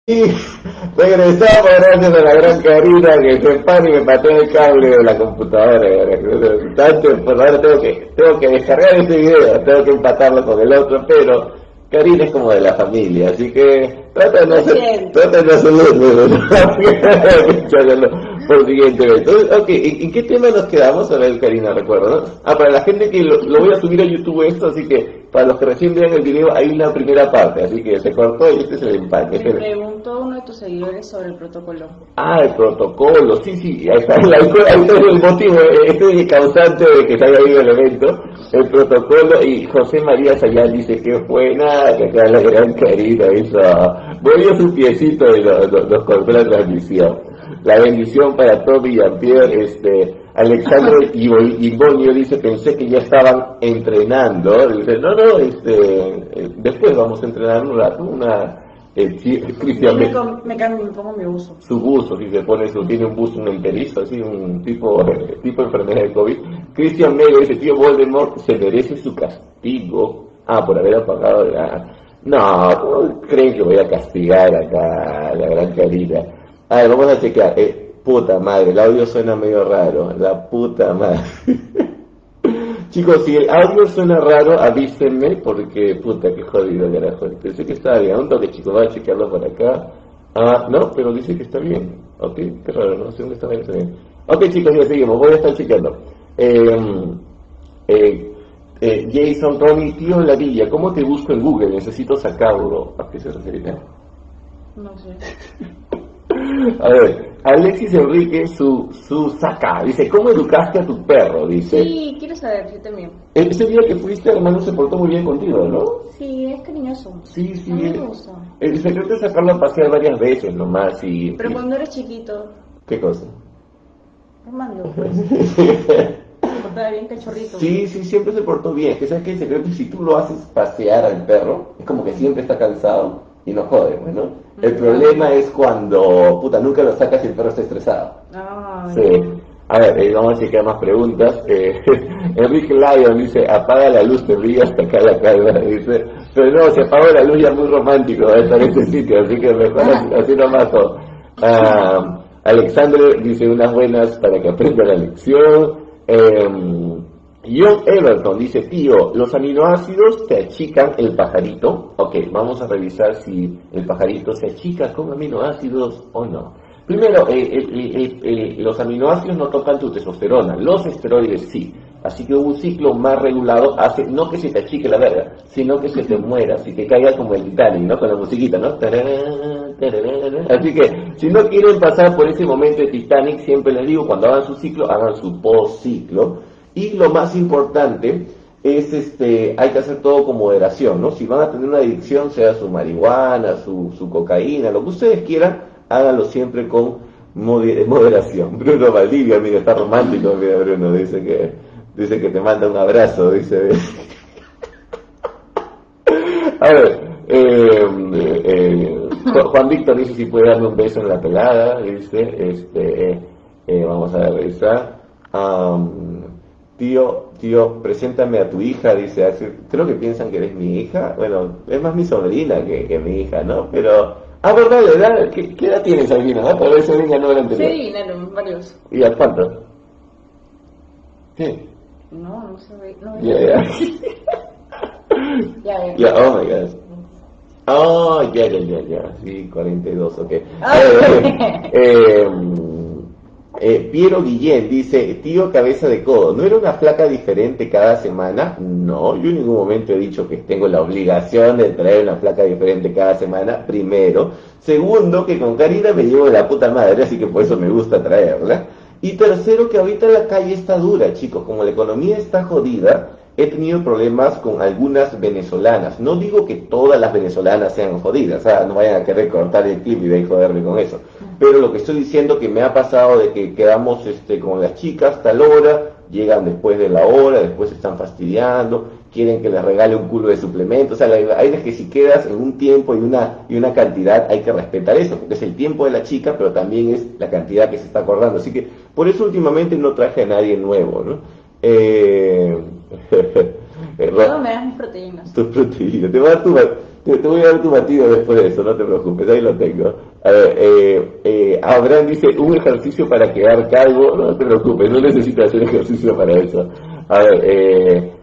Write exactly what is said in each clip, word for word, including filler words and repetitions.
Y regresamos gracias a la gran Karina que se empana y me pateó el cable de la computadora. Tanto, pues ahora tengo que, tengo que descargar este video, tengo que empatarlo con el otro, pero Karina es como de la familia, así que trata de no hacer, trata de no hacerlo por siguiente vez. Entonces, ok, ¿en, ¿en qué tema nos quedamos? A ver, Karina, recuerdo, ¿no? Ah, para la gente que lo, lo voy a subir a YouTube esto, así que para los que recién vean el video hay una primera parte, así que se cortó y este es el empate. Me preguntó uno de tus seguidores sobre el protocolo. Ah, el protocolo, sí, sí, ahí está, ahí está, ahí está el motivo, este es el causante de que se haya ido el evento, el protocolo, y José María Sayán dice que fue nada, que acá la gran Karina hizo, movió su piecito y nos lo, lo cortó la transmisión. La bendición para Tommy y Jean-Pierre, este, Alexandre Imbonio dice, pensé que ya estaban entrenando, dice, no, no, este, después vamos a entrenar un rato, una... El Cristian me, me, cambio, me pongo mi buzo. Su buzo, si se pone su, tiene un buzo, un enterizo, así, un tipo, tipo enfermedad de COVID. Cristian Mego dice, tío Voldemort se merece su castigo. Ah, por haber apagado la... No, ¿cómo creen que voy a castigar acá a la gran Karina? A ver, vamos a checar. Eh, puta madre, el audio suena medio raro. La puta madre. Chicos, si el audio suena raro, avísenme, porque puta, que jodido, carajo. Pensé que estaba bien. Un toque, chicos, voy a chequearlo por acá. Ah, no, pero dice que está bien. Ok, qué raro, no sé dónde está bien, está bien. Ok, chicos, ya seguimos, voy a estar chequeando. Eh, eh, eh, Jason, Tony, tío La Villa, ¿cómo te busco en Google? Necesito sacarlo. ¿A qué se refiere? No sé. A ver, Alexis Enrique, su, su saca, dice, ¿cómo educaste a tu perro? Dice. Sí, quiero saber, yo también. Ese día que fuiste, hermano, se portó muy bien contigo, ¿no? Sí, es cariñoso. Sí, sí. A mí me gusta. El secreto es sacarlo a pasear varias veces nomás y... Pero y... cuando eres chiquito... ¿Qué cosa? Armando, pues. Se portaba bien cachorrito. Sí, sí, siempre se portó bien. Que sabes que el secreto es si tú lo haces pasear al perro, es como que siempre está cansado y no jode, pues, ¿no? El problema es cuando, puta, nunca lo sacas y el perro está estresado. Ah, sí. A ver, eh, vamos a chequear más preguntas. Eh, Enrique Lyon dice, apaga la luz, te brilla hasta acá la calma. Dice, pero no, se apagó la luz ya muy romántico estar en este sitio, así que mejor así, así nomás. Uh, Alexandre dice, unas buenas para que aprenda la lección. Eh, John Everton dice, tío, los aminoácidos te achican el pajarito. Ok, vamos a revisar si el pajarito se achica con aminoácidos o no. Primero, eh, eh, eh, eh, los aminoácidos no tocan tu testosterona, los esteroides sí. Así que un ciclo más regulado hace, no que se te achique la verga, sino que se te muera, si te caiga como el Titanic, ¿no? Con la musiquita, ¿no? Así que, si no quieren pasar por ese momento de Titanic, siempre les digo, cuando hagan su ciclo, hagan su post-ciclo. Y lo más importante es, este, hay que hacer todo con moderación, ¿no? Si van a tener una adicción, sea su marihuana, su, su cocaína, lo que ustedes quieran, háganlo siempre con moderación. Bruno Valdivia, mira, está romántico, mira, Bruno, dice que, dice que te manda un abrazo, dice. A ver, eh, eh, Juan Víctor dice si puede darme un beso en la pelada, dice, este, eh, vamos a revisar. Um, Tío, tío, preséntame a tu hija, dice, hace, creo que piensan que eres mi hija, bueno, es más mi sobrina que, que mi hija, ¿no? Pero, ah, verdad, la edad, ¿qué, qué edad tienes, Albina? ¿No? Tal vez Albina no era anterior. Sí, no, varios. ¿Y a cuánto? ¿Qué? No, no sé, no. Ya, ya. Ya, ya. Ya, oh my God. Oh, ya, ya, ya, ya, sí, cuarenta y dos, ok. Ah. eh, eh, Eh, Piero Guillén dice, tío cabeza de codo, ¿no era una flaca diferente cada semana? No, yo en ningún momento he dicho que tengo la obligación de traer una flaca diferente cada semana, primero. Segundo, que con Karina me llevo de la puta madre, así que por eso me gusta traerla. Y tercero, que ahorita la calle está dura, chicos, como la economía está jodida, he tenido problemas con algunas venezolanas. No digo que todas las venezolanas sean jodidas, ¿sabes? No vayan a querer cortar el clip y de ahí joderme con eso. Pero lo que estoy diciendo que me ha pasado de que quedamos este, con las chicas tal hora, llegan después de la hora, después se están fastidiando, quieren que les regale un culo de suplementos. O sea, hay veces que si quedas en un tiempo y una, y una cantidad, hay que respetar eso, porque es el tiempo de la chica, pero también es la cantidad que se está acordando. Así que por eso últimamente no traje a nadie nuevo, ¿no? Eh... Luego me das mis proteínas. Tus proteínas. Te voy a dar tu... te, te voy a dar tu batido después de eso, no te preocupes, ahí lo tengo. A ver, eh, eh, Abraham dice, un ejercicio para quedar calvo, no te preocupes, no necesitas hacer ejercicio para eso. A ver, eh...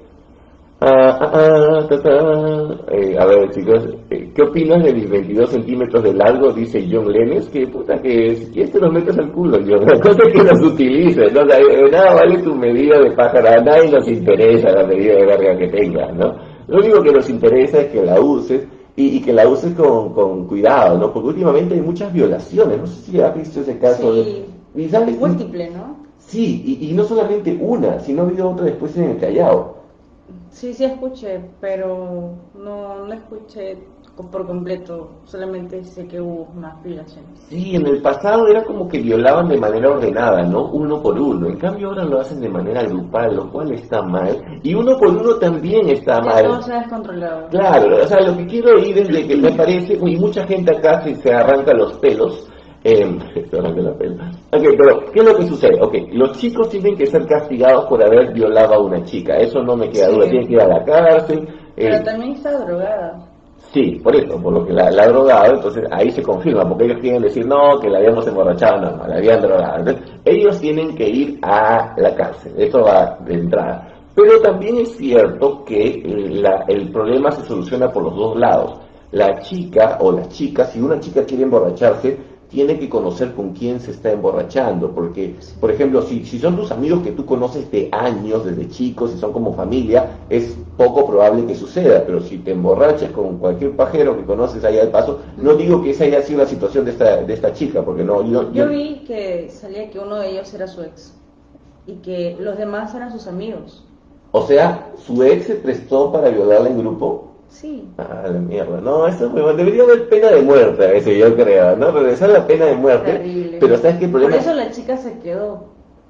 Ah, ah, ah, ta, ta. Eh, a ver, chicos, eh, ¿qué opinas de mis veintidós centímetros de largo? Dice John Lennes, que puta que es, que este los metes al culo, John. La cosa es que los utilices, ¿no? O sea, eh, nada vale tu medida de pájaro, a nadie nos interesa la medida de verga que tengas, ¿no? Lo único que nos interesa es que la uses y, y que la uses con, con cuidado, ¿no? Porque últimamente hay muchas violaciones, no sé si has visto ese caso Sí, de... ¿Y sabes? múltiple, ¿no? Sí, y, y no solamente una, sino ha habido otra después en el Callao. Sí, sí escuché, pero no, no escuché co- por completo, solamente sé que hubo más violaciones. Sí, en el pasado era como que violaban de manera ordenada, ¿no? Uno por uno. En cambio ahora lo hacen de manera grupal, lo cual está mal. Y uno por uno también está Ya todo mal. se ha descontrolado. Claro, o sea, lo que quiero ir es de que me parece, y mucha gente acá se, se arranca los pelos, eh, se arranca la pela. Ok, pero ¿qué es lo que sucede? Ok, los chicos tienen que ser castigados por haber violado a una chica, eso no me queda Sí. duda, tienen que ir a la cárcel. Pero eh, también está drogada. Sí, por eso, por lo que la, la ha drogado, entonces ahí se confirma, porque ellos quieren decir, no, que la habíamos emborrachado, no, no, la habían drogado. Entonces, ellos tienen que ir a la cárcel, eso va de entrada. Pero también es cierto que eh, la- el problema se soluciona por los dos lados. La chica o la chica, si una chica quiere emborracharse, tiene que conocer con quién se está emborrachando, porque, por ejemplo, si, si son tus amigos que tú conoces de años, desde chicos, si son como familia, es poco probable que suceda, pero si te emborrachas con cualquier pajero que conoces allá de paso, no digo que esa haya sido la situación de esta, de esta chica, porque no, yo, Yo yo- vi que salía que uno de ellos era su ex y que los demás eran sus amigos. o sea, su ex se prestó para violarla en grupo. Sí. Ah, la mierda, no, eso es muy bueno. Debería haber pena de muerte a veces, yo creo, ¿no? Regresar la pena de muerte. Terrible. Pero ¿sabes qué Por problema? eso la chica se quedó.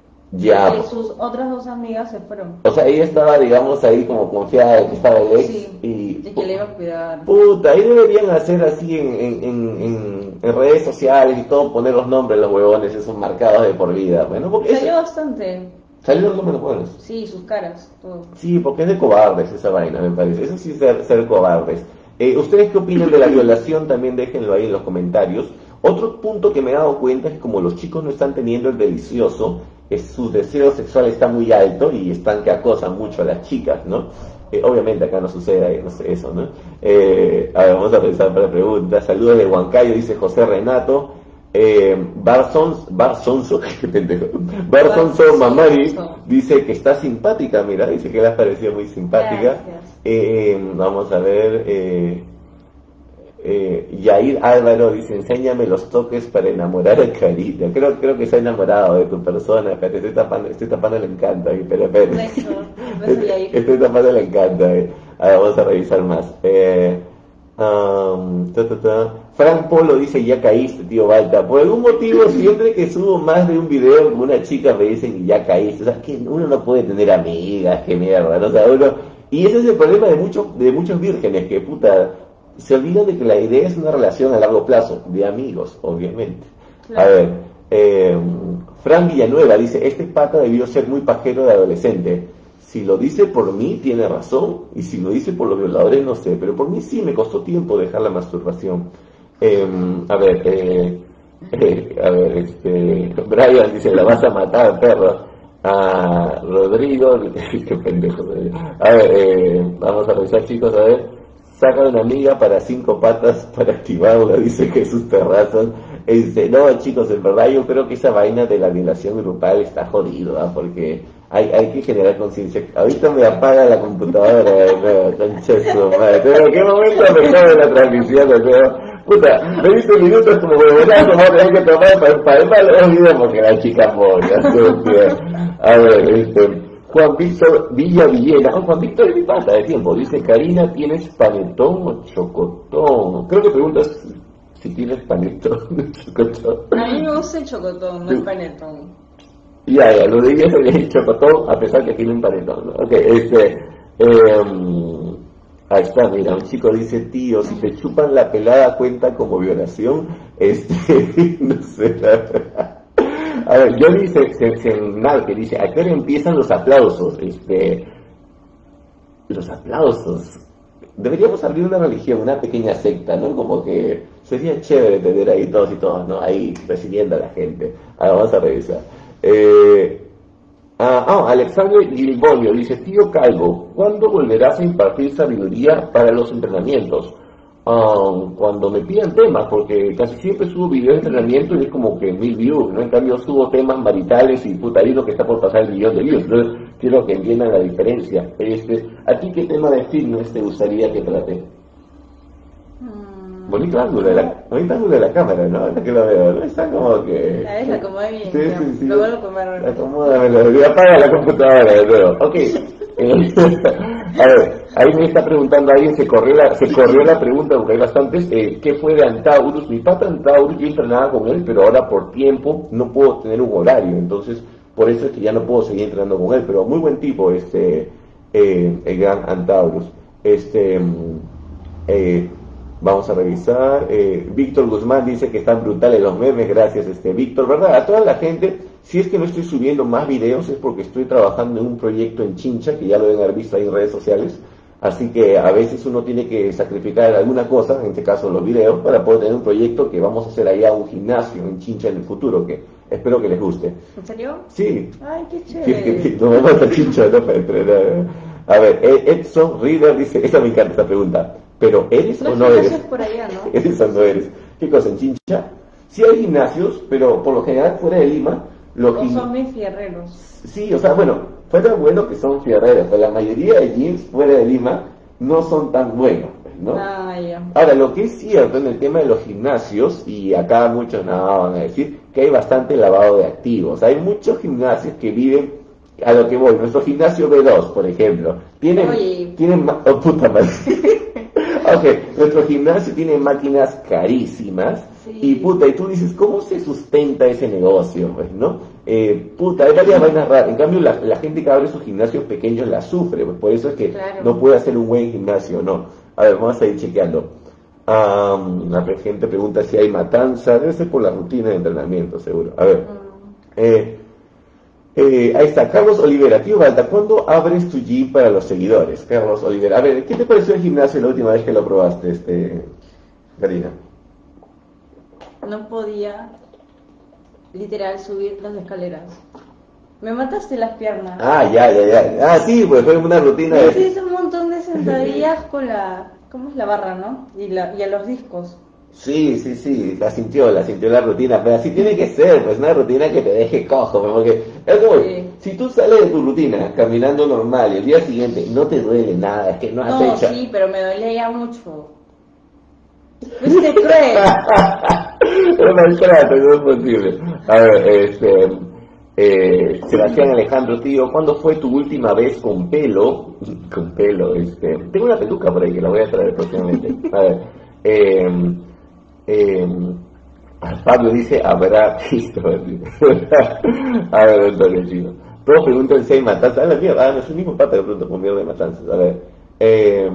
Ya, Y sus otras dos amigas se fueron. o sea, ella estaba, digamos, ahí como confiada de que estaba el ex Sí. y... Y que le iba a cuidar. Puta, ahí deberían hacer así en, en, en, en- en redes sociales y todo, poner los nombres de los huevones, esos marcados de por vida, bueno, porque Salió eso- bastante. salieron los nombres de los huevones. Sí, sus caras, todo. Sí, porque es de cobardes esa vaina, me parece. Eso sí es ser, ser cobardes. Eh, ¿Ustedes qué opinan de la violación? También déjenlo ahí en los comentarios. Otro punto que me he dado cuenta es que como los chicos no están teniendo el delicioso, es, su deseo sexual está muy alto y están que acosan mucho a las chicas, ¿no? Eh, obviamente acá no sucede no sé, eso, ¿no? Eh, a ver, vamos a pensar para preguntas. Saludos de Huancayo, dice José Renato. Eh, Barzons, Barzonzo, qué pendejo. Barzonzo Mamari dice que está simpática, mira, dice que le ha parecido muy simpática. Gracias. Eh, vamos a ver, eh, eh, Yair Álvaro dice, enséñame los toques para enamorar a Carita. Creo, creo que se ha enamorado de tu persona, espérate, estoy tapando, estoy tapando le encanta, pero espérate. Beso, beso, Yair. Estoy tapando le encanta. eh. A ver, vamos a revisar más. Eh, um, ta, ta, ta. Frank Polo dice, ya caíste, tío Balta. Por algún motivo, siempre que subo más de un video con una chica me dicen, ya caíste. O sea, que uno no puede tener amigas, que mierda, ¿no? O sea, uno... Y ese es el problema de muchos, de muchos vírgenes, que puta, se olvidan de que la idea es una relación a largo plazo, de amigos, obviamente. A Claro. ver, eh, Fran Villanueva dice, este pata debió ser muy pajero de adolescente. Si lo dice por mí, tiene razón, y si lo dice por los violadores, no sé, pero por mí sí me costó tiempo dejar la masturbación. Eh, a ver, eh, eh, a ver, este, Brian dice, la vas a matar, perro. A Rodrigo, qué pendejo. eh. A ver, eh, vamos a revisar, chicos, a ver. Saca una amiga para cinco patas para activarla, dice Jesús Terrazas. Este, no, chicos, en verdad yo creo que esa vaina de la violación grupal está jodido, ¿ah? Porque hay, hay que generar conciencia. Ahorita me apaga la computadora de nuevo, concha de su madre. Pero en qué momento me cabe la transmisión de nuevo. Puta, veinte minutos como huevonazo, vamos a tener que tomar para, para el mal olvido porque la chica moria. A ver, este, Juan Víctor Villa Villena, oh, Juan Víctor es mi pata de tiempo, dice, Karina, ¿tienes panetón o chocotón? Creo que preguntas si tienes panetón o chocotón. A mí me gusta el chocotón, no el panetón. Ya, ya, lo de ella es el chocotón, a pesar que tiene un panetón, ¿no? Ok, este, eh, ahí está, mira, un chico dice, tío, si te chupan la pelada cuenta como violación, este, no sé, la verdad. A ver, yo dice, que dice, ¿a qué hora empiezan los aplausos? Este, los aplausos, deberíamos abrir una religión, una pequeña secta, ¿no? Como que sería chévere tener ahí todos y todos, ¿no? Ahí recibiendo a la gente. Ahora vamos a revisar. Eh, ah, oh, Alexandre Gilbolio dice, tío Calvo, ¿cuándo volverás a impartir sabiduría para los entrenamientos? Um, cuando me pidan temas, porque casi siempre subo videos de entrenamiento y es como que mil views, ¿no? En cambio subo temas maritales y putarinos que está por pasar el millón de views. Entonces quiero que entiendan la diferencia. Este, ¿a ti qué tema de fitness te gustaría que trate? Mm, Bonito ángulo de la, bonito ángulo de la cámara, ¿no? Es que lo veo, ¿no? Está como que... A ver, la acomodé bien. Sí, ya. sí, sí. Lo vuelvo a comer. Acomódamelo, apaga la computadora de nuevo. Ok. Eh, a ver, ahí me está preguntando alguien, se corrió la, se corrió la pregunta, porque hay bastantes, eh, ¿qué fue de Antaurus? Mi pata Antaurus, yo entrenaba con él, pero ahora por tiempo no puedo tener un horario, entonces por eso es que ya no puedo seguir entrenando con él, pero muy buen tipo, este, eh, el gran Antaurus. Este, eh, vamos a revisar, eh, Víctor Guzmán dice que están brutales los memes, gracias este Víctor, ¿verdad? A toda la gente. Si es que no estoy subiendo más videos es porque estoy trabajando en un proyecto en Chincha, que ya lo deben haber visto ahí en redes sociales, así que a veces uno tiene que sacrificar alguna cosa, en este caso los videos, para poder tener un proyecto que vamos a hacer allá un gimnasio en Chincha en el futuro, que espero que les guste. ¿En serio? Sí. Ay, qué Sí, es chévere. que nos vamos a Chincha, ¿no? Para entrenar. A ver, Edson Reader dice, esa me encanta esta pregunta, pero ¿eres Los o no eres? gimnasios por allá, ¿no? ¿Eres o no eres? ¿Qué cosa, en Chincha? Sí hay gimnasios, pero por lo general fuera de Lima, los O gim- son mis fierreros. Sí, o sea, bueno, fuera bueno que son fierreros, pero la mayoría de gyms fuera de Lima no son tan buenos, ¿no? Ah, ya. Ahora, lo que es cierto en el tema de los gimnasios, y acá muchos no van a decir, que hay bastante lavado de activos. Hay muchos gimnasios que viven, a lo que voy, nuestro gimnasio B dos, por ejemplo, tienen, Oye. tienen, ma- oh, puta madre. Ok, nuestro gimnasio tiene máquinas carísimas, Sí. y puta, y tú dices, ¿cómo se sustenta ese negocio? Pues, ¿no? Eh, puta, hay varias vainas raras. En cambio, la, la gente que abre sus gimnasios pequeños la sufre, pues por eso es que Claro. no puede hacer un buen gimnasio, ¿no? A ver, vamos a ir chequeando. Um, la gente pregunta si hay matanza, debe ser por la rutina de entrenamiento, seguro. A ver, Mm, eh, eh, ahí está, Carlos Olivera. Tío Balta, ¿cuándo abres tu gym para los seguidores? Carlos Olivera. A ver, ¿qué te pareció el gimnasio la última vez que lo probaste, este, Karina? No podía, literal, subir las escaleras. Me mataste las piernas. Ah, ya, ya, ya. Ah, sí, pues fue una rutina Me de... hice un montón de sentadillas con la... ¿Cómo es la barra, no? Y, la, y a los discos. Sí, sí, sí, la sintió, la sintió la rutina, pero así tiene que ser, pues una rutina que te deje cojo, pues, porque es como, Sí. si tú sales de tu rutina caminando normal y el día siguiente no te duele nada, es que no has No, hecho... sí, pero me dolía ya mucho. Fuiste cruel. Es maltrato, no es posible. A ver, este, eh, Sebastián Alejandro, tío, ¿cuándo fue tu última vez con pelo? Con pelo, este, tengo una peluca por ahí que la voy a traer próximamente. A ver, eh, eh, Pablo dice, habrá visto. A ver, entonces, chino. Todos preguntan si hay matanzas. Ah, la mierda, ah, no es el mismo pata de pronto con mierda de matanzas. A ver, eh,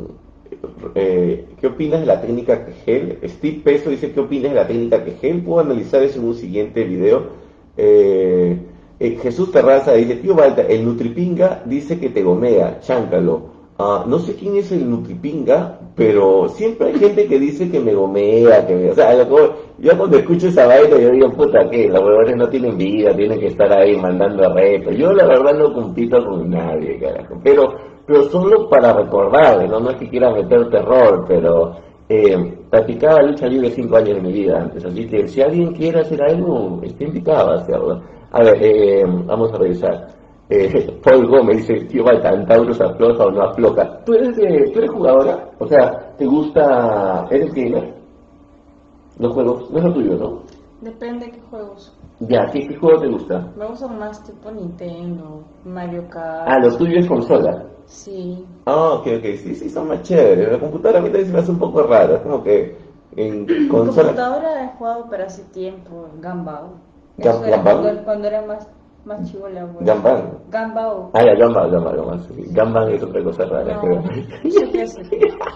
eh, ¿qué opinas de la técnica Kegel? Steve Peso dice, ¿qué opinas de la técnica Kegel? Puedo analizar eso en un siguiente video. Eh, eh, Jesús Terraza dice, tío Balta, el Nutripinga dice que te gomea, cháncalo. Ah, no sé quién es el Nutripinga, pero siempre hay gente que dice que me gomea, que me... O sea, lo- yo cuando escucho esa vaina yo digo, puta, ¿qué? Los huevones no tienen vida, tienen que estar ahí mandando retos. Yo la verdad no compito con nadie, carajo. Pero, pero solo para recordarles, ¿no? No es que quiera meter terror, pero... Eh, practicaba lucha libre cinco años de mi vida antes, así que si alguien quiere hacer algo, está invitado a hacerlo. A ver, eh, vamos a revisar. Eh, Paul Gómez dice, tío Balta, ¿Antaurus afloja o no afloja? ¿Tú eres, de, ¿Tú eres jugadora? O sea, ¿te gusta, eres gamer? Los juegos, no es lo tuyo, ¿no? Depende de qué juegos. Ya, ¿qué, qué juego te gusta? Me gustan más tipo Nintendo, Mario Kart. Ah, lo tuyo es consola. Sí. Ah, ok, ok, sí, sí, son más chéveres. La computadora a mí también se me hace un poco rara, es como que en En consola... computadora he jugado, pero hace tiempo, Gambao. Gam- Eso era Gambao? cuando, cuando era más, más chivola. güey. Gambao. Gambao. Ah, ya, Gamba, Gamba, Gamba, sí. Gamba es otra cosa rara, No, creo. sí que sí.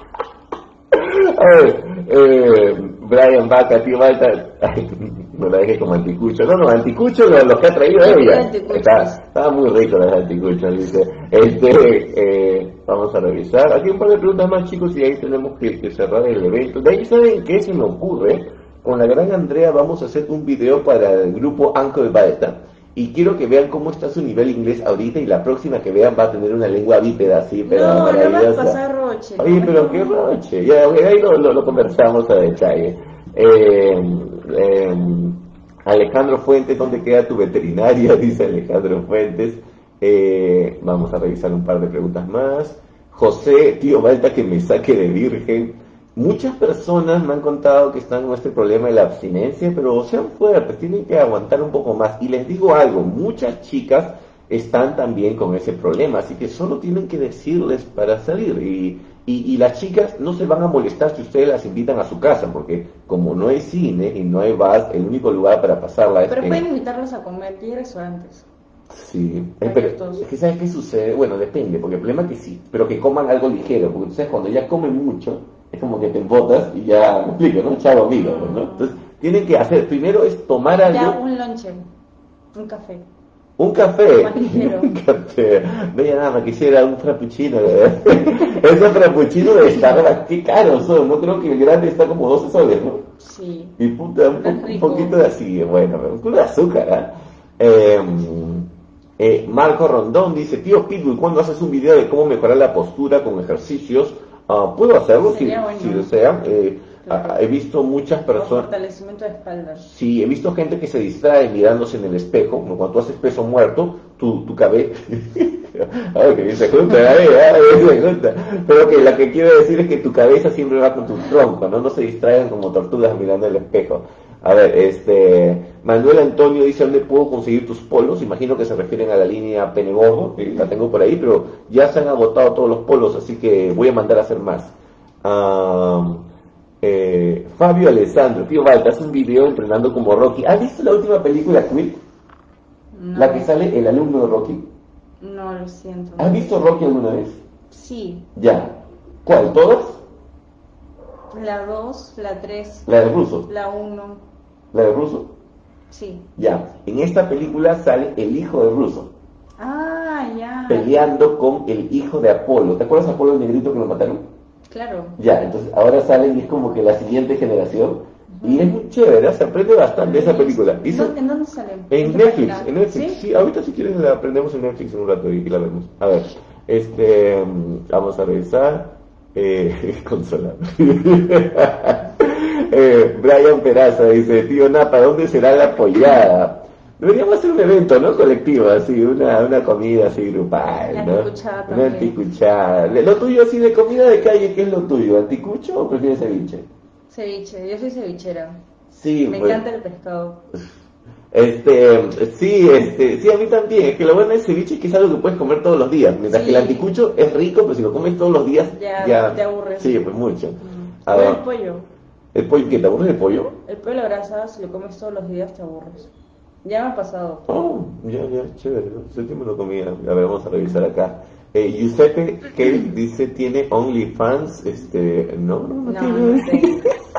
A ver, eh, Brian Vaca, tío Balta, ay, no la dejé como anticucho. No, no, anticucho los, los que ha traído Yo ella. anticuchos. Está, estaba muy rico los anticuchos, dice. Este, eh, vamos a revisar. Aquí un par de preguntas más, chicos, y ahí tenemos que, que cerrar el evento. De ahí, ¿saben qué se me ocurre? Con la gran Andrea vamos a hacer un video para el grupo Uncle Beta. Y quiero que vean cómo está su nivel inglés ahorita, y la próxima que vean va a tener una lengua bípeda así, pero no, maravillosa. No, va a pasar roche. Oye, no, pero no. qué roche. Ya, ahí lo, lo, lo conversamos a detalle. Eh, eh, Alejandro Fuentes, ¿dónde queda tu veterinaria? Dice Alejandro Fuentes. Eh, vamos a revisar un par de preguntas más. José, tío Balta, que me saque de virgen. Muchas personas me han contado que están con este problema de la abstinencia, pero sean fuertes, tienen que aguantar un poco más. Y les digo algo, muchas chicas están también con ese problema, así que solo tienen que decirles para salir. Y, y, y las chicas no se van a molestar si ustedes las invitan a su casa, porque como no hay cine y no hay bar, el único lugar para pasarla es... Pero en... pueden invitarlos a comer, ¿qué restaurantes? Sí, eh, pero es que ¿sabes qué sucede? Bueno, depende, porque el problema es que sí, pero que coman algo ligero, porque tú sabes, cuando ya comen mucho, es como que te embotas y ya, me explico, ¿no? Chavo amigo, ¿no? Entonces, tienen que hacer, primero es tomar algo... Ya, un lonche, un café. Un café, Más ligero. un café, no hay nada más, quisiera un frappuccino, ¿verdad? Esos frappuccinos de Starbucks, qué caros son, no creo que el grande está como doce soles, ¿no? Sí. Y puta, un, po un poquito de así, bueno, un poco de azúcar, ¿ah? ¿eh? Eh, Eh, Marco Rondón dice, tío Pitbull, ¿cuándo haces un video de cómo mejorar la postura con ejercicios? Uh, ¿Puedo hacerlo si, bueno. si desean? Eh, claro. a, he visto muchas personas... Fortalecimiento de espalda. Sí, he visto gente que se distrae mirándose en el espejo. Cuando tú haces peso muerto, tu, tu cabeza... ah, que bien se junta, eh, ah, se junta. Pero que lo que quiero decir es que tu cabeza siempre va con tu tronco, ¿no? No se distraigan como tortugas mirando el espejo. A ver, este, Manuel Antonio dice, ¿dónde puedo conseguir tus polos? Imagino que se refieren a la línea Pene Gordo, que la tengo por ahí, pero ya se han agotado todos los polos, así que voy a mandar a hacer más. Um, eh, Fabio Alessandro, tío Balta, hace un video entrenando como Rocky. ¿Has visto la última película, Quick? No. La que sale el alumno de Rocky. No, lo siento. ¿Has visto Rocky alguna vez? Sí. Ya. ¿Cuál? ¿Todas? La dos, la tres. La del ruso. La uno. ¿La del ruso? Sí. Ya. En esta película sale el hijo de ruso. Ah, ya. Peleando con el hijo de Apolo. ¿Te acuerdas de Apolo el negrito que lo mataron? Claro. Ya, entonces ahora sale y es como que la siguiente generación. Uh-huh. Y es muy chévere, se aprende bastante de esa película. Hizo... ¿En dónde sale? En, ¿En Netflix, en Netflix. ¿Sí? Sí, ahorita si quieres la aprendemos en Netflix en un rato y, y la vemos. A ver, este, vamos a revisar. Eh, consolar. eh, Brian Peraza dice, tío Napa, ¿dónde será la pollada? Deberíamos hacer un evento, ¿no? Colectivo, así, una, una comida así grupal, ¿no? Anticuchada una anticuchada. Lo tuyo así de comida de calle, ¿qué es lo tuyo? ¿Anticucho o prefieres ceviche? Ceviche, yo soy cevichera. Sí, me pues, encanta el pescado. Este, sí, este, sí, a mí también. Es que lo bueno del ceviche es que es algo que puedes comer todos los días. Mientras sí. que el anticucho es rico, pero si lo comes todos los días, ya, ya te aburres. Sí, pues mucho. Mm. A ver, el pollo. ¿El pollo qué? ¿Te aburres del pollo? El pollo a la grasa, si lo comes todos los días, te aburres. Ya me ha pasado. Oh, ya, ya, chévere. ¿No? Sé que me lo comía. A ver, vamos a revisar acá. Eh, Giuseppe, que dice, ¿tiene OnlyFans? Este, no, no, no, no tiene. No sé.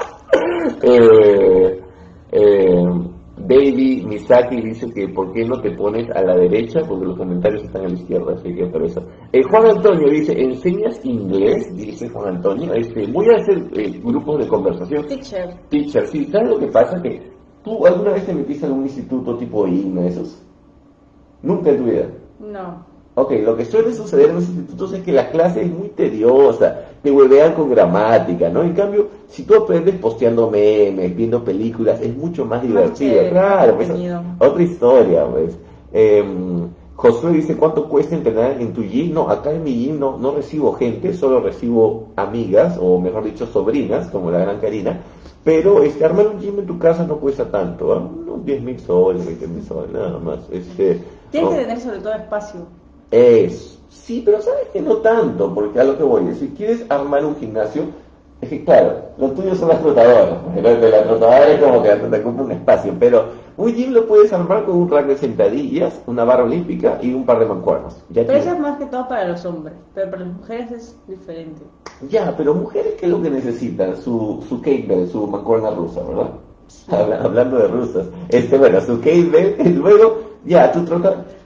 eh, eh, Baby Misaki dice que ¿por qué no te pones a la derecha? Porque los comentarios están a la izquierda, así que por eso. Eh, Juan Antonio dice, ¿enseñas inglés? Dice Juan Antonio. Este, voy a hacer eh, grupos de conversación. Teacher. Teacher, sí. ¿Sabes lo que pasa? Que tú alguna vez te metiste en un instituto tipo I N A, esos. Nunca en tu vida. No. Ok, lo que suele suceder en los institutos es que la clase es muy tediosa, te huevean con gramática, ¿no? En cambio, si tú aprendes posteando memes, viendo películas, es mucho más divertido. Más claro, pues, otra historia, pues. Eh, Josué dice, ¿cuánto cuesta entrenar en tu gym? No, acá en mi gym no, no recibo gente, solo recibo amigas, o mejor dicho, sobrinas, como la gran Karina. Pero este, armar un gym en tu casa no cuesta tanto, ¿eh? Unos diez mil soles, veinte mil soles, nada más. Este, Tienes no. que tener sobre todo espacio. Es, sí, pero sabes que no tanto, porque a lo que voy, si quieres armar un gimnasio, es que claro, lo tuyo son las trotadoras, pero de las trotadoras es como que te ocupa un espacio, pero un gym lo puedes armar con un rack de sentadillas, una barra olímpica y un par de mancuernas. Ya pero eso es más que todo para los hombres, pero para las mujeres es diferente. Ya, pero mujeres, ¿qué es lo que necesitan? Su, su kettlebell, su mancuerna rusa, ¿verdad? Sí. Habla, hablando de rusas, este, bueno, su kettlebell, luego, ya, tú trocas.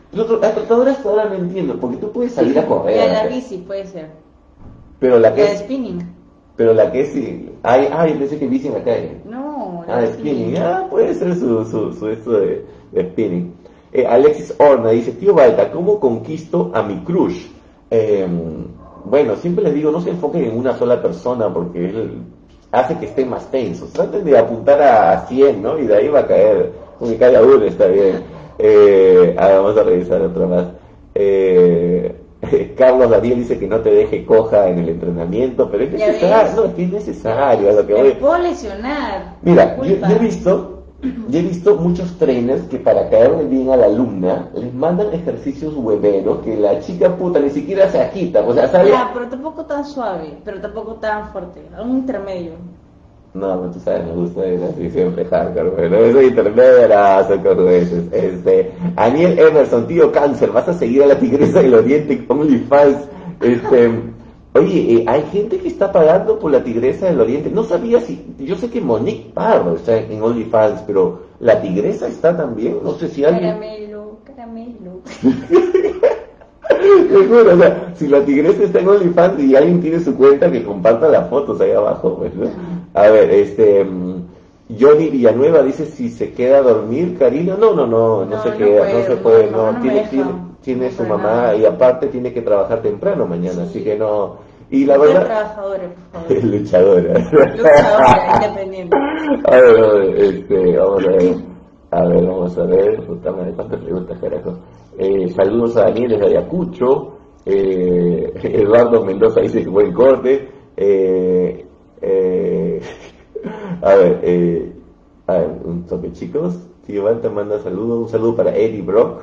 Pero otro- la trotadora hasta ahora no entiendo, porque tú puedes salir a correr. La, la antes. bici puede ser. Pero la que La de es, spinning. pero la que es, sí, ay, ay, pensé que bici en la calle. No, la Ah, de spinning, ah, puede ser su, su, su esto de, de spinning. Eh, Alexis Horna dice, tío Balta, ¿cómo conquisto a mi crush? Eh, bueno, siempre les digo, no se enfoquen en una sola persona porque él hace que estén más tensos. Traten de apuntar a cien, ¿no? Y de ahí va a caer, porque cada uno está bien. Eh, ah, vamos a revisar otra más. Eh, Carlos Daniel dice que no te deje coja en el entrenamiento, pero es Ya necesario, ves. no, es que es necesario, a lo que Me voy. puedo lesionar. Mira, por yo, culpa. yo he visto, yo he visto muchos trainers que para caerle bien a la alumna les mandan ejercicios hueveros que la chica puta ni siquiera se agita, o sea, sale. Ya, pero tampoco tan suave, pero tampoco tan fuerte. Un intermedio. No, pero tú sabes, me gusta ir así siempre hardcore, pero eso intermediarazo con veces. Este, Aniel Emerson, tío Cáncer, vas a seguir a la Tigresa del Oriente con OnlyFans. Este, oye, eh, hay gente que está pagando por la Tigresa del Oriente. No sabía si, yo sé que Monique Parro está en OnlyFans, pero la Tigresa está también. No sé si alguien. Caramelo, caramelo. Seguro, o sea, si la Tigresa está en OnlyFans y alguien tiene su cuenta, que comparta las fotos ahí abajo, pues, ¿no? A ver, este, mm, Johnny Villanueva dice si se queda a dormir, Karina, no, no, no, no, No, se no queda, no puedo, se puede, no, no, no me tiene, deja. tiene, tiene No su para mamá nada. y aparte tiene que trabajar temprano mañana, así que no, y la Mujer verdad, trabajadora, por favor. luchadora. Luchadora, independiente. A ver, a ver, este, vamos a ver. A ver, vamos a ver. Puta madre, cuántas preguntas, carajo. Eh, saludos a Daniel desde Ayacucho. Eh, Eduardo Mendoza dice que buen corte. Eh, eh, a ver, eh, a ver, un toque, chicos. Tío Balta manda saludos. Un saludo para Eddie Brock.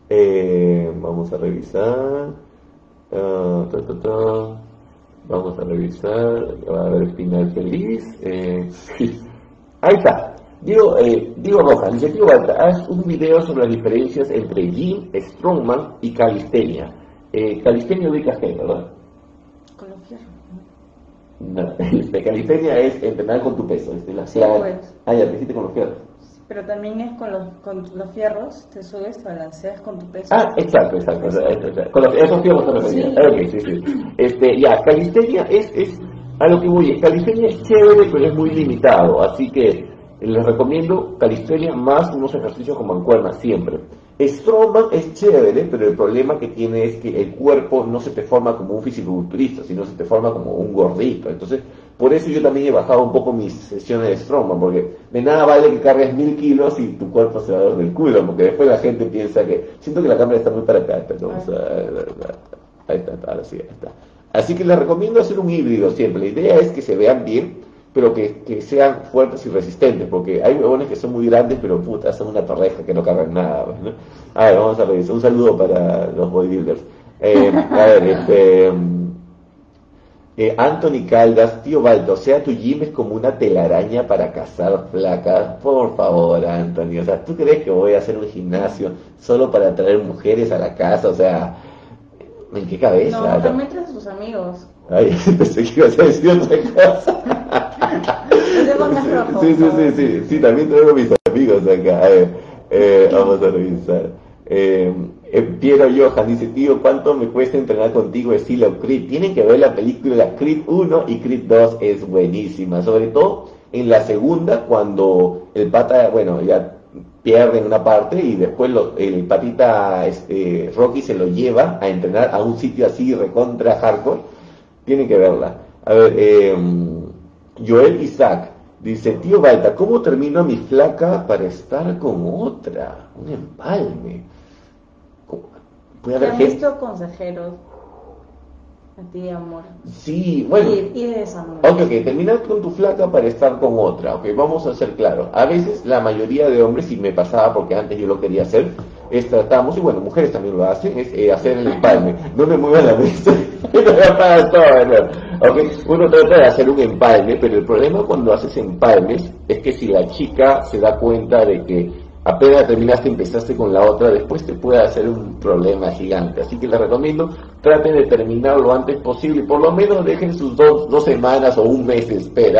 Eh, vamos a revisar. Ah, ta, ta, ta. Vamos a revisar, va a haber final feliz. Eh, ahí está. Diego, eh, Diego Rojas, dice, tío Balta, haz un video sobre las diferencias entre gym, strongman y calistenia. Eh, calistenia ubicas qué, ¿verdad? Con los fierros. No, este, calistenia es entrenar con tu peso. Este, la Sí, plan- pues. Ah, ya, te hiciste con los fierros. Pero también es con los, con los fierros, te subes, te balanceas con tu peso. Ah, exacto, exacto. o sea, es- o sea, con los, esos fierros se refería. Sí. Ah, ok, sí, sí. Este, ya, calistenia es, es, a lo que voy, es, calistenia es chévere, pero es muy limitado, así que les recomiendo calistenia más unos ejercicios con mancuernas siempre. Strongman es chévere, pero el problema que tiene es que el cuerpo no se te forma como un fisiculturista, sino se te forma como un gordito. Entonces, por eso yo también he bajado un poco mis sesiones de Strongman, porque de nada vale que cargues mil kilos y tu cuerpo se va a dar del culo, porque después la gente piensa que, siento que la cámara está muy para acá, pero vamos a, ahí está, ahora sí, ahí está. Así que les recomiendo hacer un híbrido siempre. La idea es que se vean bien, pero que, que sean fuertes y resistentes, porque hay huevones que son muy grandes, pero puta, son una torreja que no cargan nada, pues, ¿no? A ver, vamos a revisar. Un saludo para los bodybuilders. Eh, a ver, este... Eh, Anthony Caldas, tío Balto, o sea, tu gym es como una telaraña para cazar flacas. Por favor, Anthony, o sea, ¿tú crees que voy a hacer un gimnasio solo para traer mujeres a la casa? O sea, ¿en qué cabeza? No, No. también traes a tus amigos. Ay, pensé que ibas a decir otra cosa. No te pongas rojo. Sí, sí, por sí, favor. sí, sí, también tengo mis amigos acá. A ver, eh, vamos a revisar. Eh, eh, Piero Johan dice, tío, ¿cuánto me cuesta entrenar contigo estilo Creed? Tienen que ver la película Creed uno y Creed dos, es buenísima, sobre todo en la segunda cuando el pata, bueno, ya pierde en una parte y después lo- el patita este, Rocky se lo lleva a entrenar a un sitio así recontra hardcore. Tienen que verla. A ver, eh, Joel Isaac dice, tío Balta, ¿cómo termino a mi flaca para estar con otra? Un empalme. ¿Cómo? Puede Te haber han gente... visto consejeros a ti de amor. Sí, bueno. Y, y de desamor. Ok, ok, terminar con tu flaca para estar con otra, ok, vamos a ser claros. A veces la mayoría de hombres, y me pasaba porque antes yo lo quería hacer, es tratamos, y bueno, mujeres también lo hacen, es eh, hacer el empalme. No me muevas la mesa, no me apagas todo, no. Ok, uno trata de hacer un empalme, pero el problema cuando haces empalmes es que si la chica se da cuenta de que apenas terminaste, empezaste con la otra, después te puede hacer un problema gigante. Así que les recomiendo, traten de terminar lo antes posible, por lo menos dejen sus dos, dos semanas o un mes de espera,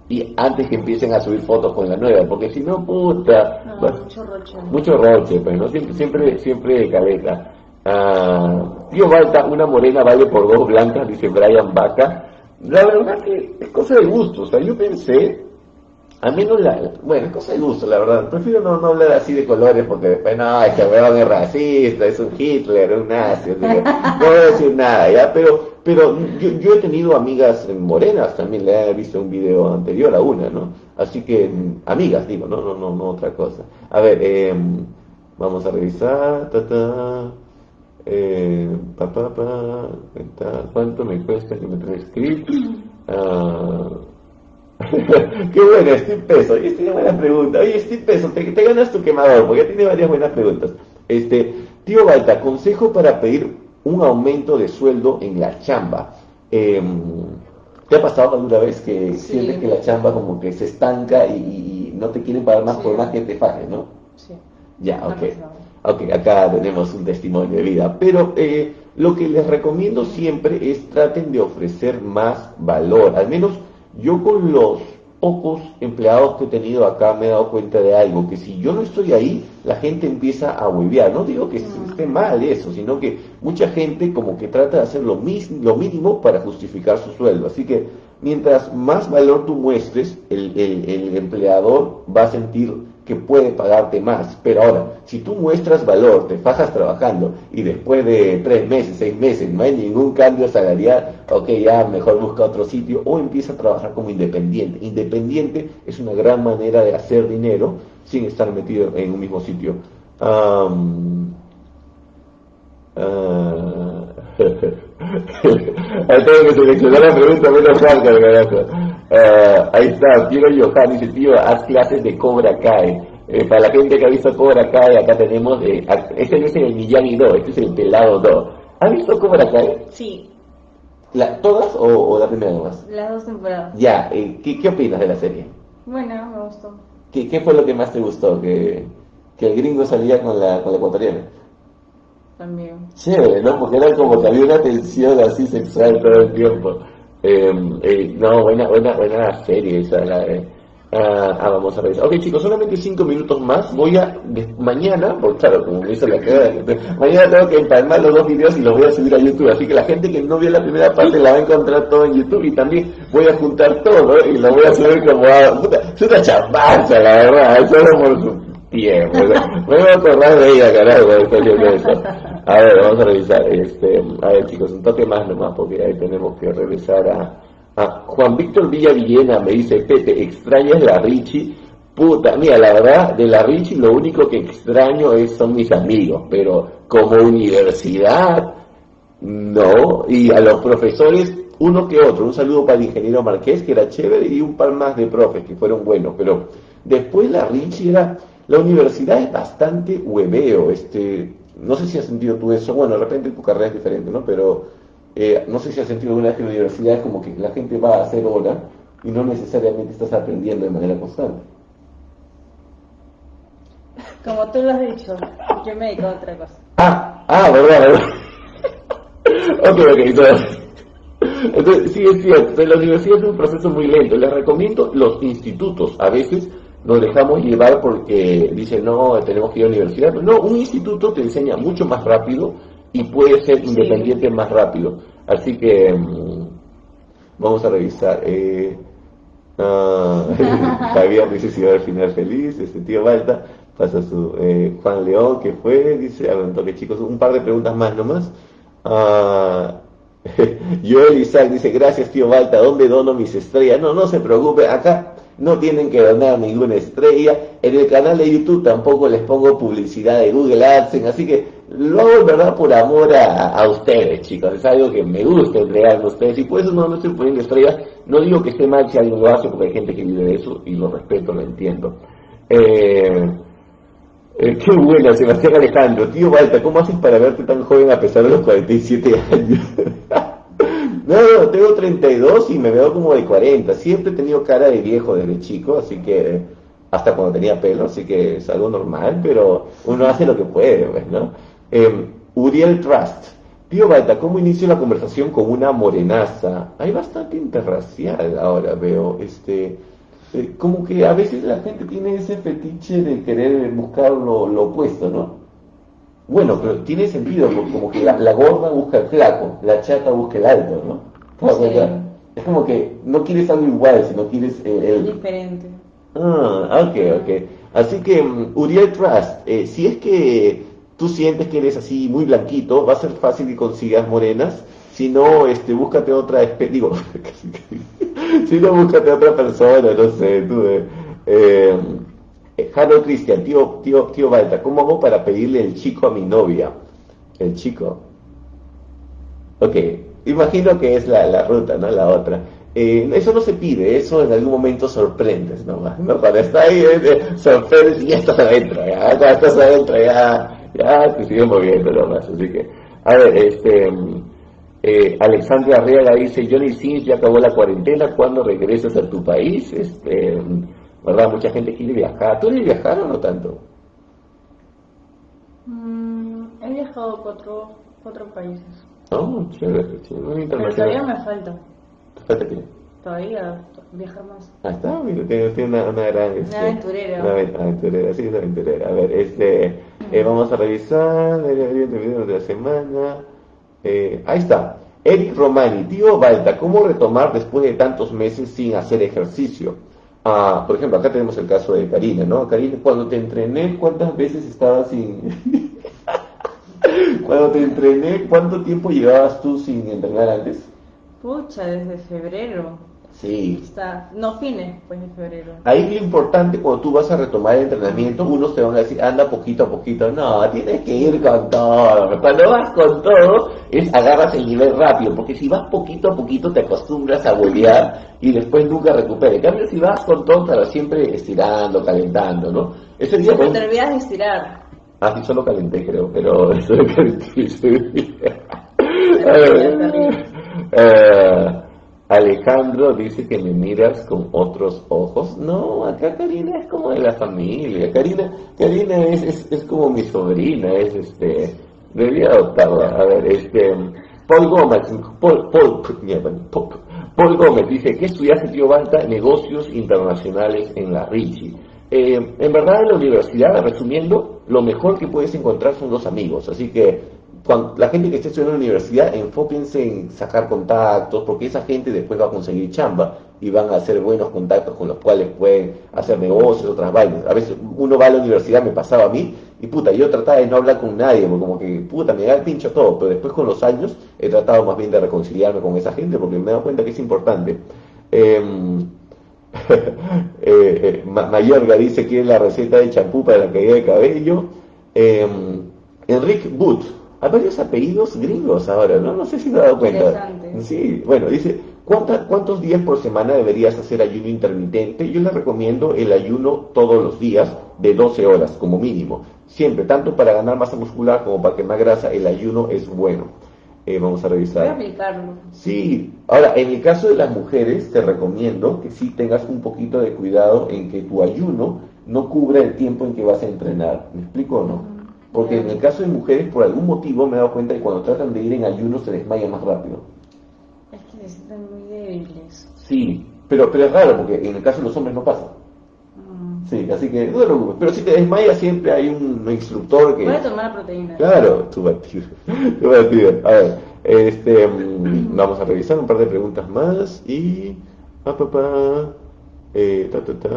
y antes que empiecen a subir fotos con la nueva, porque si no, puta, No, bueno, mucho roche. mucho roche, pues, ¿no? Siempre, siempre, siempre caleta. Ah, tío Balta, una morena vale por dos blancas, dice Brian Vaca. La verdad que es cosa de gusto, o sea, yo pensé, a mí no la, bueno, es cosa de gusto, la verdad, prefiero no, no hablar así de colores, porque después, no, este weón es racista, es un Hitler, es un nazi, así que no voy a decir nada, ya, pero, pero yo, yo he tenido amigas morenas, también le he visto un video anterior a una, ¿no? Así que, amigas, digo, no, no, no, no otra cosa. A ver, eh, vamos a revisar, ta, ta. Eh, pa, pa, pa, ta, ¿cuánto me cuesta que me transcript? Ah, qué bueno, Steve Peso. Oye, tiene buena pregunta. Oye, Steve Peso, te, te ganas tu quemador, porque ya tiene varias buenas preguntas. Este, tío Balta, consejo para pedir un aumento de sueldo en la chamba. Eh, ¿Te ha pasado alguna vez que Sí. sientes que la chamba como que se estanca y, y- y no te quieren pagar más Sí. por más que te fajes, ¿no? Sí. Ya, Me ha ok. pasado. Ok, acá tenemos un testimonio de vida. Pero eh, lo que les recomiendo siempre es traten de ofrecer más valor. Al menos yo con los pocos empleados que he tenido acá me he dado cuenta de algo, que si yo no estoy ahí, la gente empieza a huevear. No digo que esté mal eso, sino que mucha gente como que trata de hacer lo, mis- lo mínimo para justificar su sueldo. Así que mientras más valor tú muestres, el, el- el empleador va a sentir que puede pagarte más. Pero ahora, si tú muestras valor, te fajas trabajando y después de tres meses, seis meses, no hay ningún cambio salarial, ok, ya mejor busca otro sitio o empieza a trabajar como independiente. Independiente es una gran manera de hacer dinero sin estar metido en un mismo sitio. Am, ah, ahí tengo que seleccionar la pregunta menos falta, carajo. Ah, ahí está, Piero Johan dice, tío, haz clases de Cobra Kai. Eh, para la gente que ha visto Cobra Kai, acá tenemos, eh, ac- este no es el Miyagi dos, este es el Pelado dos. ¿Has visto Cobra Kai? Sí, La, ¿Todas o, o la primera nomás? las dos temporadas. Ya, eh, ¿qué, ¿qué opinas de la serie? Bueno, me gustó. ¿Qué, ¿Qué fue lo que más te gustó? ¿Que, que el gringo salía con la, con la ecuatoriana? También. Chévere, ¿no? Porque era como que había una tensión así sexual todo el tiempo. Eh, eh, no, buena, buena, buena serie esa. La, eh. ah, ah, vamos a ver. Ok, chicos, solamente cinco minutos más. Voy a, de- mañana, porque claro, como me hizo la cara, mañana tengo que empalmar los dos videos y los voy a subir a YouTube. Así que la gente que no vio la primera parte la va a encontrar todo en YouTube y también voy a juntar todo y lo voy a subir como a, puta, es una chapaza, la verdad, solo por su tiempo. ¿No? Me voy a acordar de ella, carajo, después de eso. A ver, vamos a revisar. Este, a ver, chicos, un toque más nomás, porque ahí tenemos que regresar a, a Juan Víctor Villavillena. Me dice, Pepe, ¿extrañas la Richie? Puta, mira, la verdad, de la Richie lo único que extraño es, son mis amigos, pero como universidad, no. Y a los profesores, uno que otro. Un saludo para el ingeniero Marqués, que era chévere, y un par más de profes que fueron buenos, pero después la Richie era, la universidad es bastante hueveo, este, no sé si has sentido tú eso, bueno, de repente tu carrera es diferente, ¿no? Pero eh, no sé si has sentido alguna vez que la universidad es como que la gente va a hacer hora y no necesariamente estás aprendiendo de manera constante. Como tú lo has dicho, yo me dedico a otra cosa. Ah, ah, verdad, verdad. Ok, ok, entonces, entonces sí es cierto, la universidad es un proceso muy lento. Les recomiendo los institutos. A veces nos dejamos llevar porque dicen, no, tenemos que ir a la universidad. No, un instituto te enseña mucho más rápido y puede ser Sí. independiente más rápido. Así que mm, vamos a revisar. Eh, ah, Javier dice si va al final feliz. Este tío Balta pasa su eh, Juan León, que fue, dice, a ver, un toque, chicos, un par de preguntas más nomás. Ah, Joel Isaac dice, gracias tío Balta, ¿dónde dono mis estrellas? No, no se preocupe, acá no tienen que donar ninguna estrella. En el canal de YouTube tampoco les pongo publicidad de Google AdSense, así que lo hago en verdad por amor a, a ustedes, chicos. Es algo que me gusta entregarle a ustedes y por eso no, no estoy poniendo estrellas. No digo que esté mal si alguien lo hace, porque hay gente que vive de eso y lo respeto, lo entiendo. Eh, eh, qué buena, Sebastián Alejandro. Tío Balta, ¿cómo haces para verte tan joven a pesar de los cuarenta y siete años? No, no, tengo treinta y dos y me veo como de cuarenta. Siempre he tenido cara de viejo desde chico, así que hasta cuando tenía pelo, así que es algo normal, pero uno hace lo que puede, pues, ¿no? Eh, Uriel Trust. Tío Balta, ¿cómo inicio la conversación con una morenaza? Hay bastante interracial ahora, veo. Este, eh, como que a veces la gente tiene ese fetiche de querer buscar lo, lo opuesto, ¿no? Bueno, pero tiene sentido, porque como que la, la gorda busca el flaco, la chata busca el alto, ¿no? Claro, Sí. claro. Es como que no quieres algo igual, sino quieres eh, el... Diferente. Ah, ok, ok. Así que, um, Uriel Trust, eh, si es que tú sientes que eres así muy blanquito, va a ser fácil que consigas morenas. Si no, este, búscate otra especie, digo, si no, búscate otra persona, no sé, tú, eh, eh, eh, Harold Christian, tío, tío, tío Balta, ¿cómo hago para pedirle el chico a mi novia? ¿El chico? Ok, imagino que es la, la ruta, ¿no? La otra. Eh, eso no se pide, eso en algún momento sorprendes nomás, ¿no? Cuando está ahí, eh, sorprendes y ya estás adentro, ya, cuando estás adentro ya, ya te sigues moviendo nomás, así que, a ver, este, eh, Alexandra Arriaga dice, Johnny Sins ya acabó la cuarentena, ¿cuándo regresas a tu país? Este, ¿verdad? Mucha gente quiere viajar, ¿tú quieres viajar o no tanto? Mm, he viajado a cuatro, cuatro países. No, chévere, chévere, muy Pero todavía internacional. me falta. Fíjate que... Todavía viajar más. Ah, está, mira, tiene, tiene una, una gran... Este, Una aventurera. Una aven- aventurera, sí, una aventurera. A ver, este, eh, vamos a revisar el video de la semana. Eh, ahí está. Eric Romani, tío Balta, ¿cómo retomar después de tantos meses sin hacer ejercicio? Ah, por ejemplo, acá tenemos el caso de Karina, ¿no? Karina, cuando te entrené, ¿cuántas veces estabas sin...? Cuando te entrené, ¿cuánto tiempo llevabas tú sin entrenar antes? Pucha, desde febrero. Sí. Está, no, fines, pues de febrero. Ahí lo importante cuando tú vas a retomar el entrenamiento, unos te van a decir, anda poquito a poquito. No, tienes que ir con todo. Cuando vas con todo, es agarras el nivel rápido, porque si vas poquito a poquito te acostumbras a bolear y después nunca recuperas. En cambio, si vas con todo, claro, siempre estirando, calentando, ¿no? Ese día, Te bueno, te olvidas de estirar. ah, sí, solo calenté, creo, pero solo calenté. Terrible. Eh, Alejandro dice que me miras con otros ojos. No, acá Karina es como de la familia. Karina, Karina es, es, es como mi sobrina, es este, debía adoptarla. A ver, este, Paul Gómez, Paul, Paul, Paul, Paul Gómez dice, ¿qué estudiaste, tío Balta? Negocios internacionales en la Richie. Eh, en verdad, en la universidad, resumiendo, lo mejor que puedes encontrar son los amigos. Así que cuando la gente que esté estudiando en la universidad, enfóquense en sacar contactos, porque esa gente después va a conseguir chamba y van a hacer buenos contactos con los cuales pueden hacer negocios, otras vainas. A veces uno va a la universidad, me pasaba a mí, y puta, yo trataba de no hablar con nadie, porque como que, puta, me da el pincho todo, pero después con los años he tratado más bien de reconciliarme con esa gente, porque me he dado cuenta que es importante. Eh, eh, eh, Ma- Mayorga dice que es la receta de champú para la caída de cabello. Eh, Enrique Booth, hay varios apellidos gringos ahora, ¿no? No sé si me he dado cuenta. Interesante. Sí, bueno, dice, ¿cuánta- ¿cuántos días por semana deberías hacer ayuno intermitente? Yo les recomiendo el ayuno todos los días de doce horas como mínimo. Siempre, tanto para ganar masa muscular como para quemar grasa, el ayuno es bueno. Eh, vamos a Voy a revisar. aplicarlo. Sí, ahora en el caso de las mujeres te recomiendo que sí tengas un poquito de cuidado en que tu ayuno no cubra el tiempo en que vas a entrenar. ¿Me explico o no? Porque en el caso de mujeres, por algún motivo me he dado cuenta que cuando tratan de ir en ayuno se desmayan más rápido. Es que se sienten muy débiles. Sí, pero, pero es raro porque en el caso de los hombres no pasa. Mm. Sí, así que no te preocupes. Pero si te desmayas siempre hay un instructor que... Voy a tomar proteína. Claro, tu batido. Tu batido. A ver, este, mm, vamos a revisar un par de preguntas más y... Pa, pa, pa, eh, ta, ta, ta,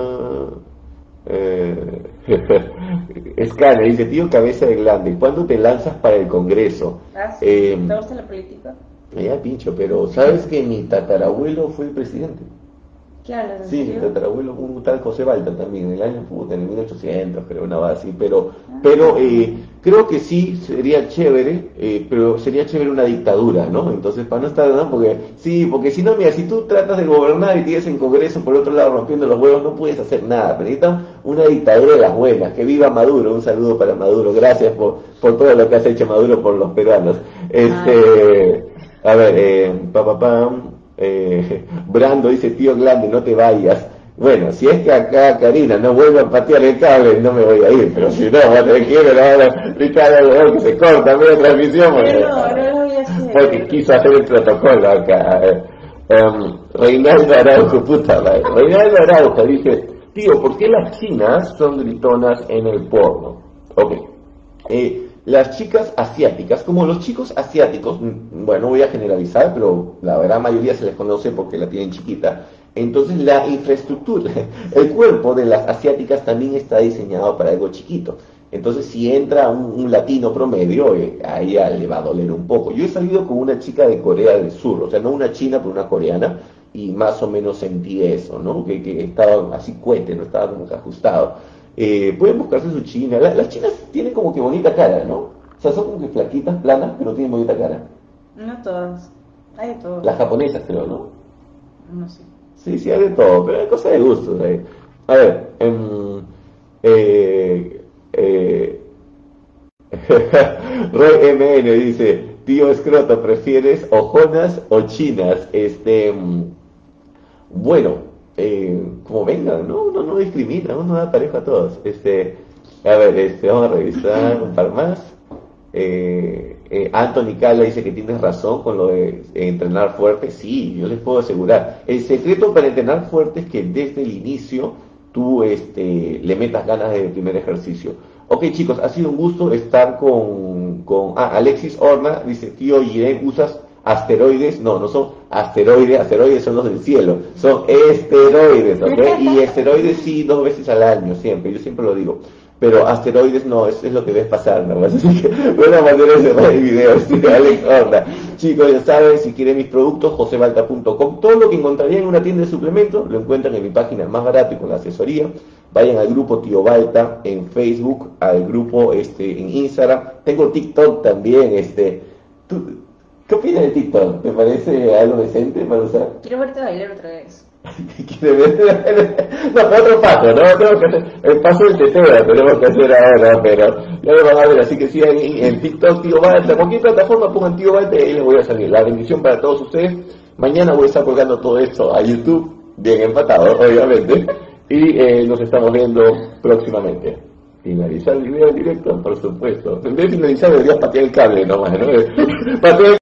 eh, Escala, dice, tío cabeza de glande, ¿cuándo te lanzas para el Congreso? Ah, sí. Eh, ¿Te gusta la política? ya, pincho, pero ¿sabes que mi tatarabuelo fue el presidente? ¿Qué hablas? ¿En Sí, mi serio? tatarabuelo, un tal José Balta también, en el año, puta, en el mil ochocientos, creo, una base así, pero, pero eh, creo que sí sería chévere, eh, pero sería chévere una dictadura, ¿no? Entonces, para no estar, ¿no? Porque, sí, porque si no, mira, si tú tratas de gobernar y tienes en Congreso, por otro lado, rompiendo los huevos, no puedes hacer nada, pero necesitan una dictadura de las buenas, que viva Maduro, un saludo para Maduro, gracias por, por todo lo que has hecho Maduro por los peruanos. Este, a ver, eh, pa, pa, pam. Eh, Brando dice, tío Glande, no te vayas. Bueno, si es que acá Karina no vuelve a patear el cable, no me voy a ir, pero si no, bueno, te quiero, no, Ricardo, que se corta media transmisión, porque, Pero no, no lo voy a hacer. porque quiso hacer el protocolo acá. Um, Reinaldo Araujo, puta madre. Reinaldo Araujo dice, tío, ¿por qué las chinas son gritonas en el porno? Ok. Eh, las chicas asiáticas, como los chicos asiáticos, bueno, no voy a generalizar, pero la gran mayoría se les conoce porque la tienen chiquita. Entonces la infraestructura, el cuerpo de las asiáticas también está diseñado para algo chiquito. Entonces si entra un, un latino promedio, eh, a ella le va a doler un poco. Yo he salido con una chica de Corea del Sur, o sea, no una china, pero una coreana, y más o menos sentí eso, ¿no? Que, que estaba así cohete, no estaba como que ajustado. Eh, pueden buscarse su china. La, las chinas tienen como que bonita cara, ¿no? O sea, son como que flaquitas, planas, pero tienen bonita cara. No todas, hay de todo. Las japonesas, creo, ¿no? No sé. Sí, sí, hay de todo, pero es cosa de gusto. ¿Eh? A ver, em, eh, eh, Roy M N dice, tío escroto, ¿prefieres ojonas o chinas? Este, mm, bueno, eh, como vengan, ¿no? Uno no discrimina, uno da pareja a todos. Este, a ver, este, vamos a revisar un par más. Eh, eh, Anthony Cala dice que tienes razón con lo de eh, entrenar fuerte. Sí, yo les puedo asegurar. El secreto para entrenar fuerte es que desde el inicio tú este, le metas ganas desde el primer ejercicio. Ok, chicos, ha sido un gusto estar con, con ah, Alexis Horna. Dice, tío Irene, ¿usas asteroides? No, no son asteroides, asteroides son los del cielo, son esteroides, ¿ok? Y esteroides sí, dos veces al año, siempre, yo siempre lo digo. Pero asteroides no, es, es lo que ves pasar, ¿no? Así que buena manera de cerrar el video, sí, Alex Horna. Chicos, ya saben, si quieren mis productos, josebalta punto com, todo lo que encontrarían en una tienda de suplementos, lo encuentran en mi página más barato y con la asesoría. Vayan al grupo Tío Balta en Facebook, al grupo este en Instagram. Tengo TikTok también, este. ¿Tú, ¿Qué opinas de TikTok? ¿Te parece algo decente para usar? Quiero verte bailar otra vez. ¿Quiere ver? No, otro paso, ¿no? Tengo que hacer el paso del teteo, tenemos que hacer ahora, pero ya lo van a ver, así que sigan en, en TikTok, Tío Balta, cualquier plataforma pongan Tío Balta y ahí les voy a salir. La bendición para todos ustedes. Mañana voy a estar colgando todo esto a YouTube, bien empatado, obviamente, y eh, nos estamos viendo próximamente. Finalizar el video en directo, por supuesto. En vez de finalizar, deberías patear el cable nomás, ¿no? Patear el